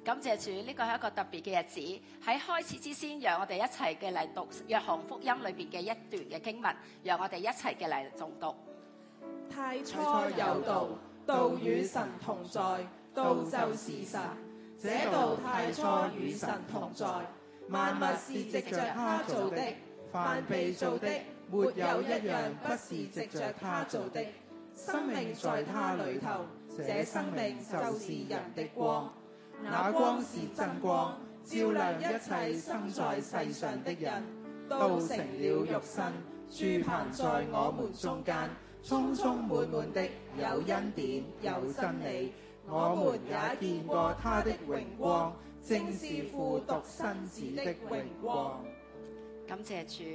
感謝主，呢個係一個特別嘅日子。喺開始之先，讓我哋一齊嘅嚟讀約翰福音裏邊嘅一段嘅經文，讓我哋一齊嘅嚟誦讀。 太初有道，道與神同在，道就是神。這道太初與神同在，萬物是藉着他造的，凡被造的，沒有一樣不是藉着他造的。生命在他裏頭，這生命就是人的光。那光是真光，照亮一切生在世上的人。道成了肉身，住棚在我們中間，充充滿滿的有恩典有真理。我們也見過他的榮光，正是父獨生子的榮光。 感謝主，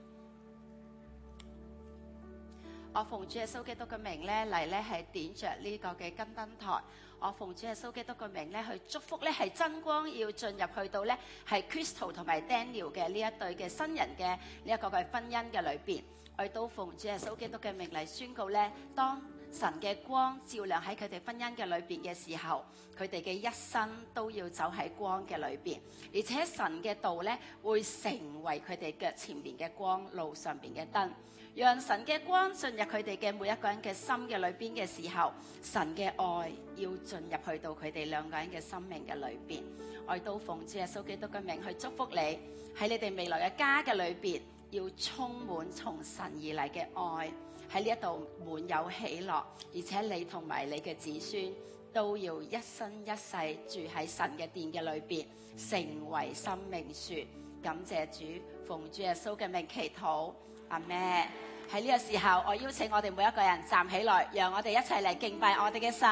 我奉主耶穌基督嘅名咧嚟咧係點着呢個嘅金燈台。我奉主耶穌基督嘅名咧去祝福咧係真光要進入去到咧係 Crystal 同埋 Daniel 嘅呢一對嘅新人嘅呢一個嘅婚姻嘅裏邊，我亦都奉主耶穌基督嘅名嚟宣告咧，當神嘅光照亮喺佢哋婚姻嘅裏邊嘅時候，佢哋嘅一生都要走喺光嘅裏邊，而且神嘅道咧會成為佢哋腳前面嘅光，路上邊嘅燈，讓神嘅光進入佢哋嘅每一個人嘅心嘅裏邊嘅時候，神嘅愛要進入去到佢哋兩個人嘅生命嘅裏邊。我亦都奉主耶穌基督嘅名去祝福你，喺你哋未來嘅家嘅裏邊要充滿從神而嚟嘅愛，喺呢一度滿有喜樂，而且你同埋你嘅子孫都要一生一世住喺神嘅殿嘅裏邊，成為生命樹。感謝主，奉主耶穌嘅名祈禱，阿們。喺呢個時候，我邀請我哋每一個人站起來，讓我哋一齊嚟敬拜我哋嘅神。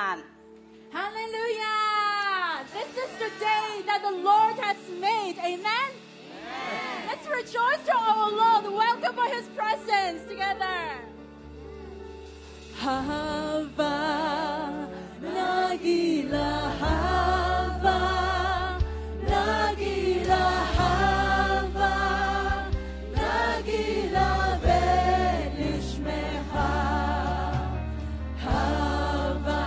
Hallelujah! This is the day that the Lord has made. Amen? Let's rejoice to our Lord. Welcome for His presence together. Hava, Nagila, Hava, Nagila, Hava, Nagila, Belishmecha, Hava,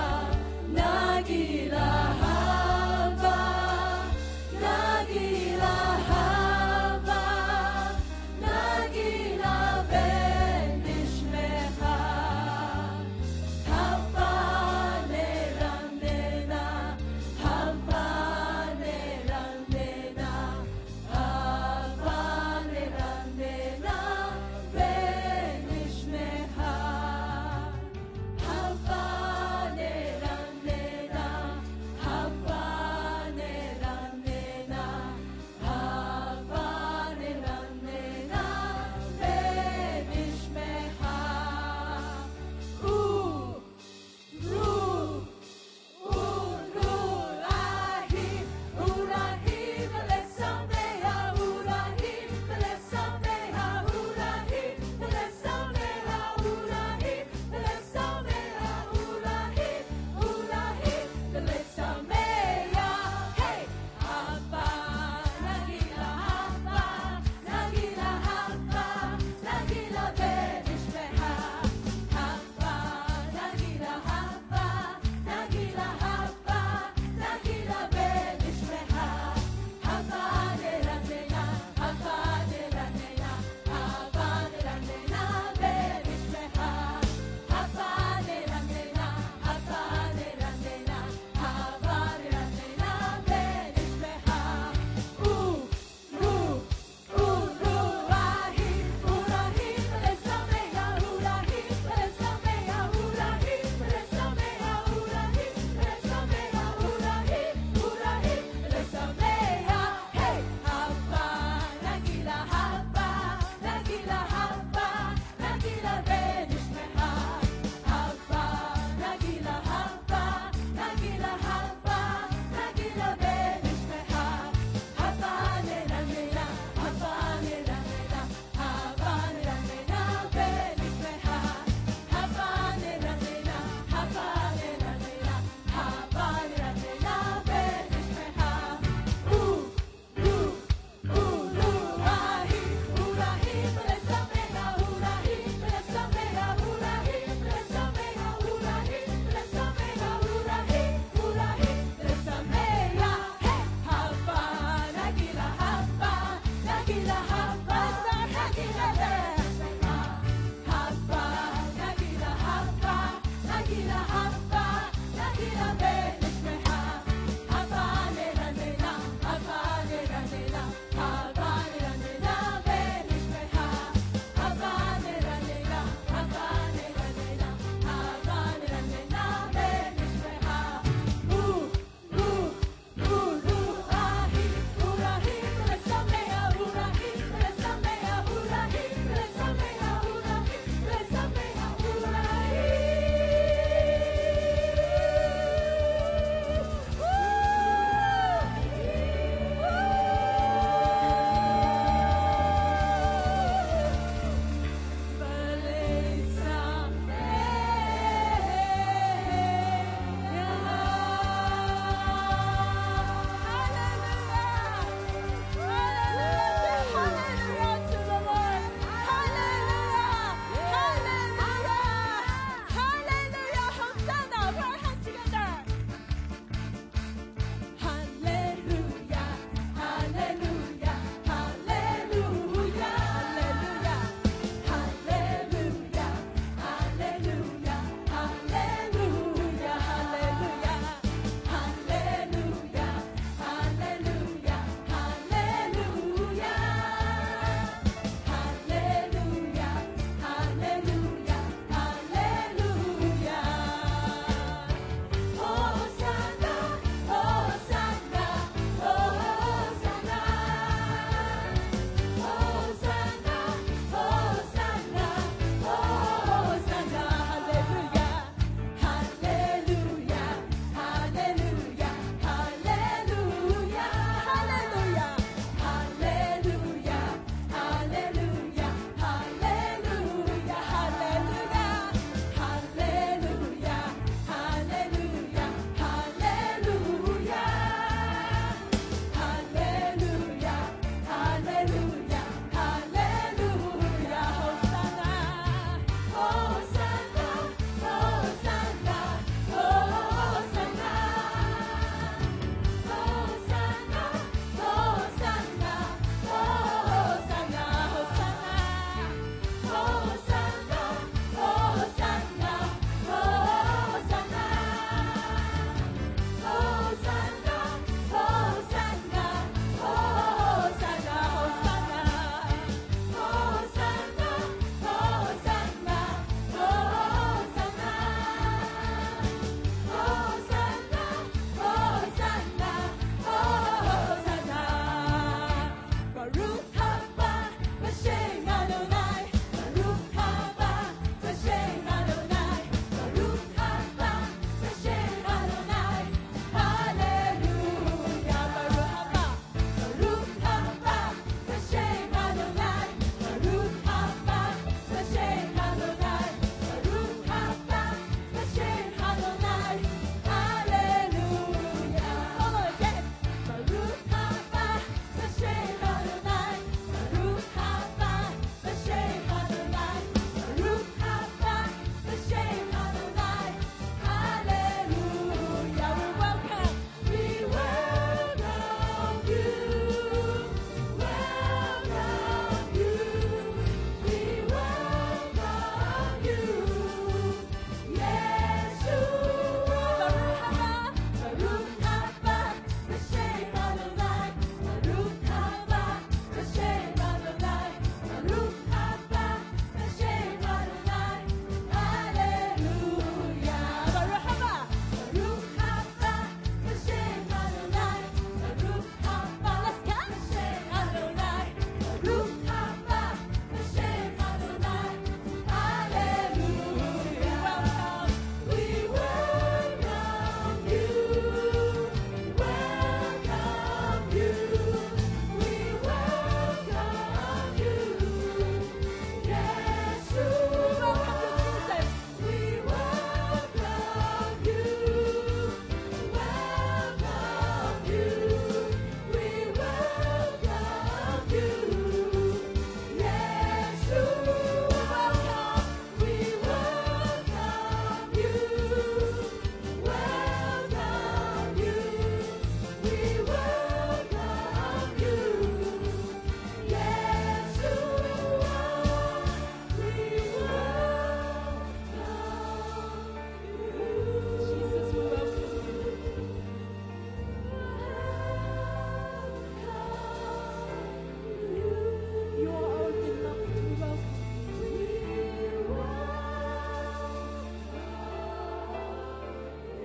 Nagila, Hava, Nagila, Hava, Nagila, Belishmecha.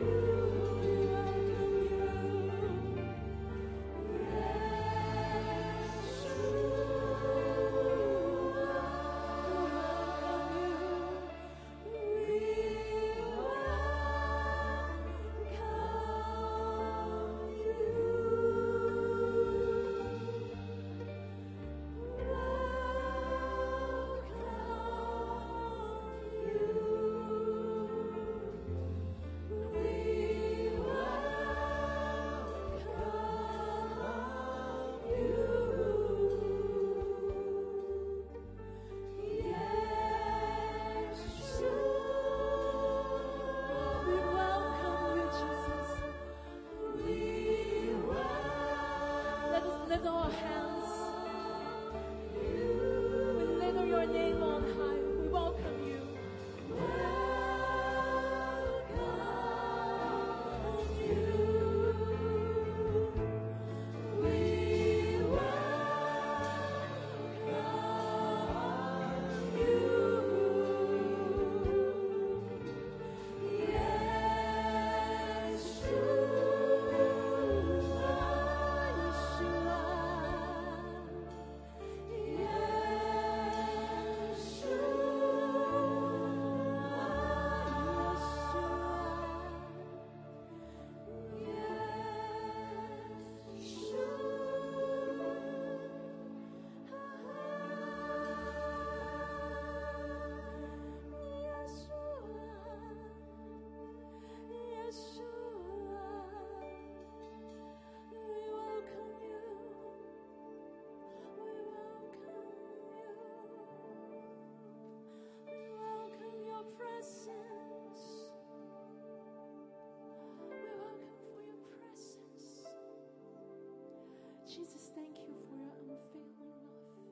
Jesus, thank you for your unfailing love.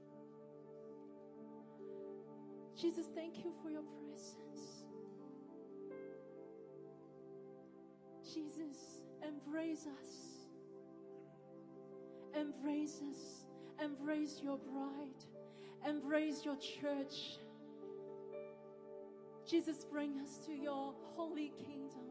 Jesus, thank you for your presence. Jesus, embrace us. Embrace us. Embrace your bride. Embrace your church. Jesus, bring us to your holy kingdom.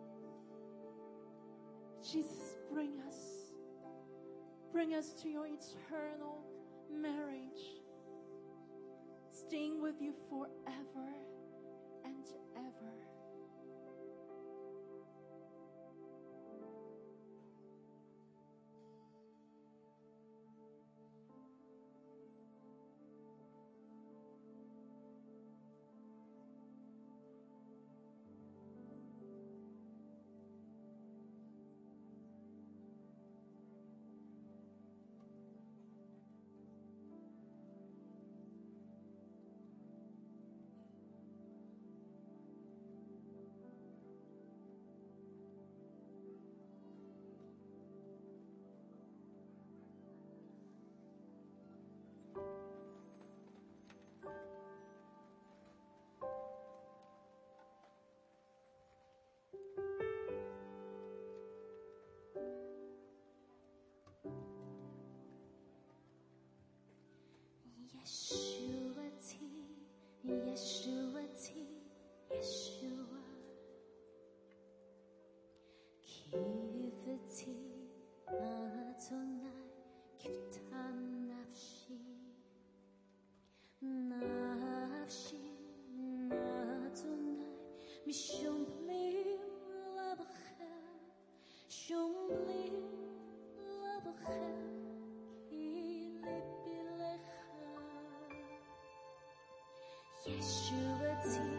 Jesus, bring us to your eternal marriage, staying with you forever and ever. Yeshua, 기쁘지 아도나이 기탄 nafshi 아도나이 미숑블림 라바ха 숑블림 라바ха Yeshua,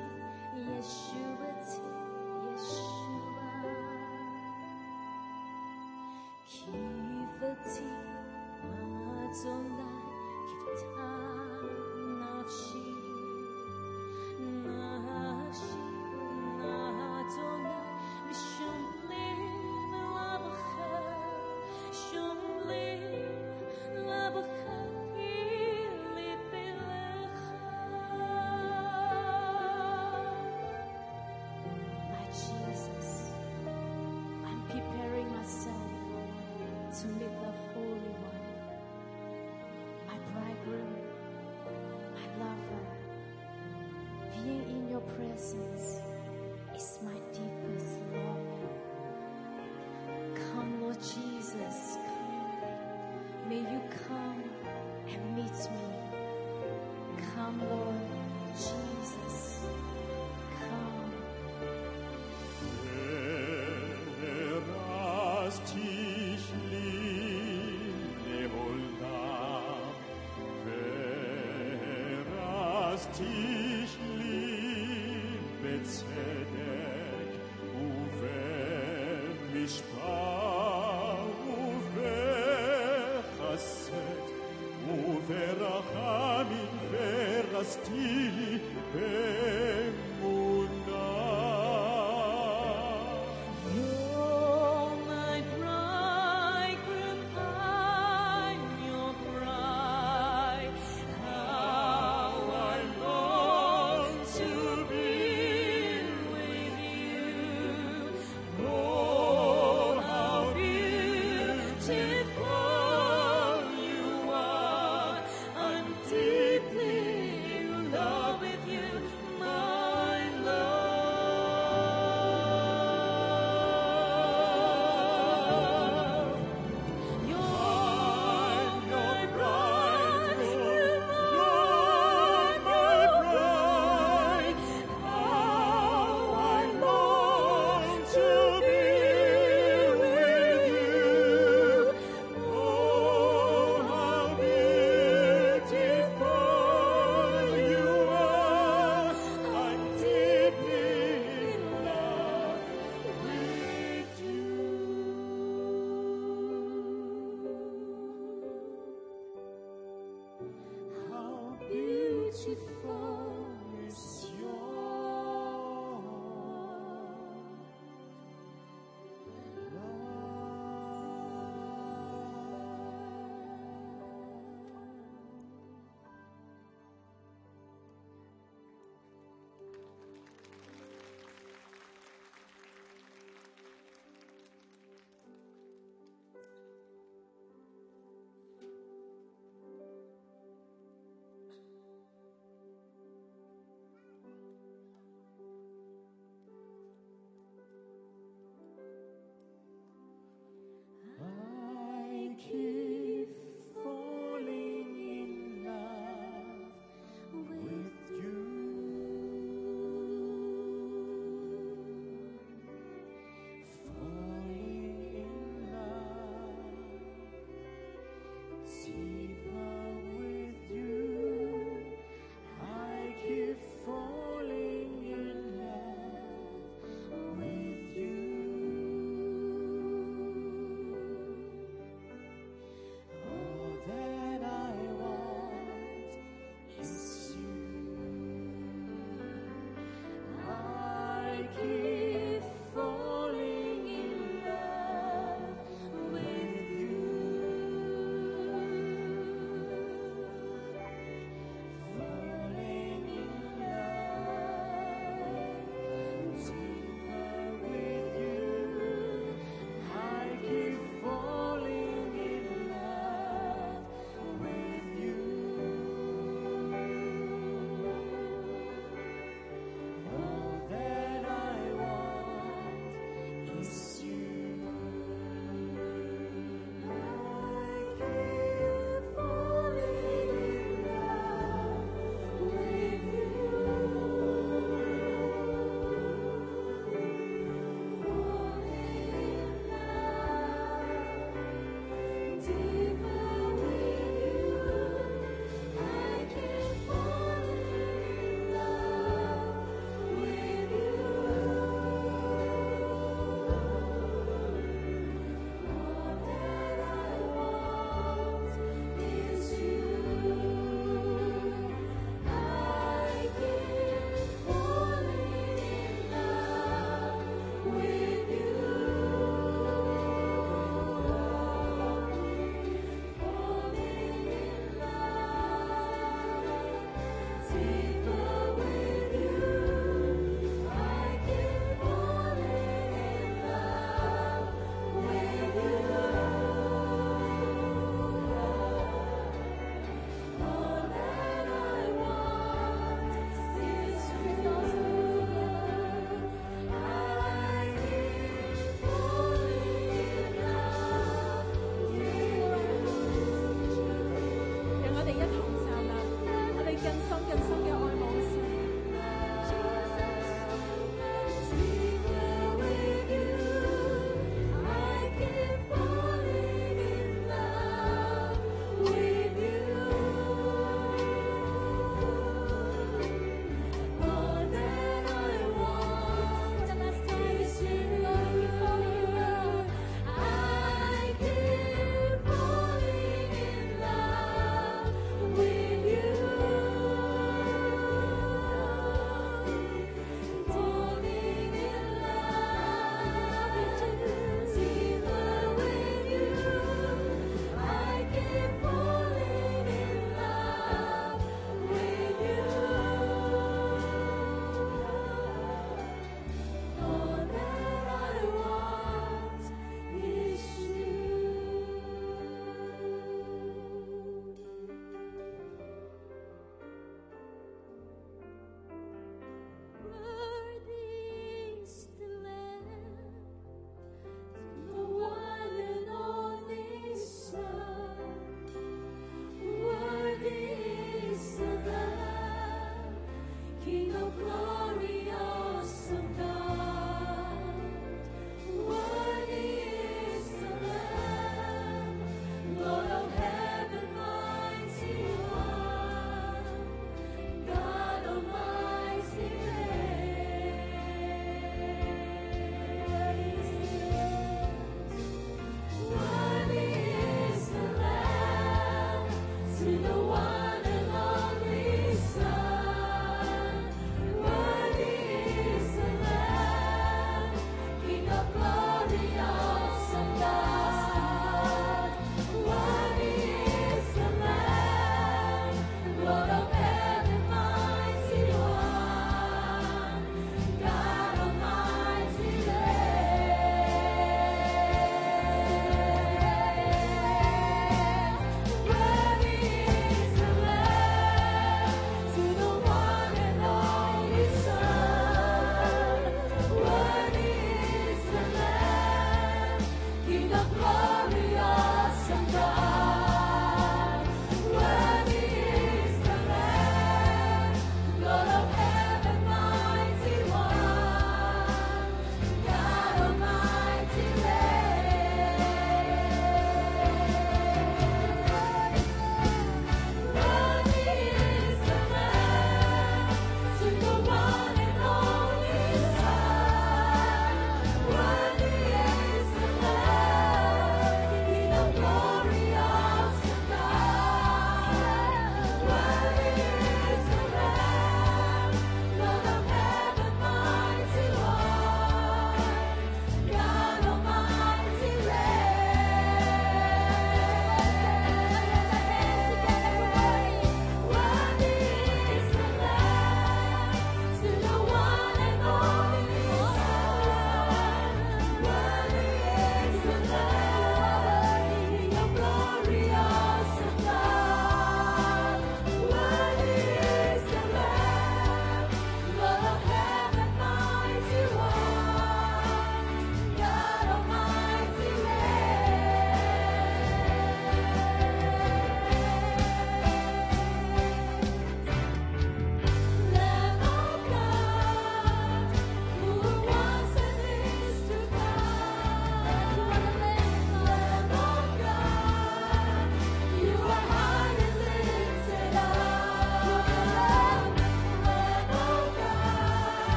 Kivati Adonai, Kivta Nafshi, Adonai, Mishumlim Labacha, Shumlim Labacha. To meet the Holy One, my bridegroom, my lover. Being in your presence is my deepest longing. dich lieb בצדק ובמשפט ובחסד וברחמים ורסתי לי באמונה. You're my bridegroom, I'm your bride. How I long to be with you. Oh, how beautiful you are. I'm deeply in love with you, my love. You're my bridegroom, You're my bride. How I long to be with you. Oh, how beautiful you are. I'm deeply in love with you. How beautiful is your I keep falling in love with you. Falling in love deeper with you. I keep falling in love with you. All that I want is you. I keep falling in love with you. Falling in love deeper with you. I keep falling in love with you. All that I want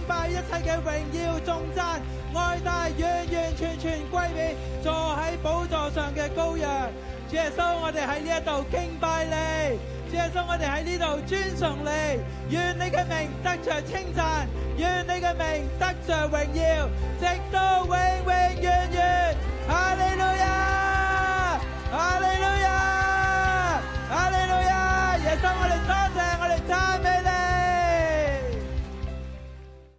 拜一切嘅榮耀頌讚愛戴完完全全歸俾坐喺寶座上嘅羔羊。主耶穌，我哋喺呢一度敬拜你，主耶穌，我哋喺呢度尊崇你，願你嘅名得着稱讚，願你嘅名得着榮耀，直到永永遠遠。哈利路亞。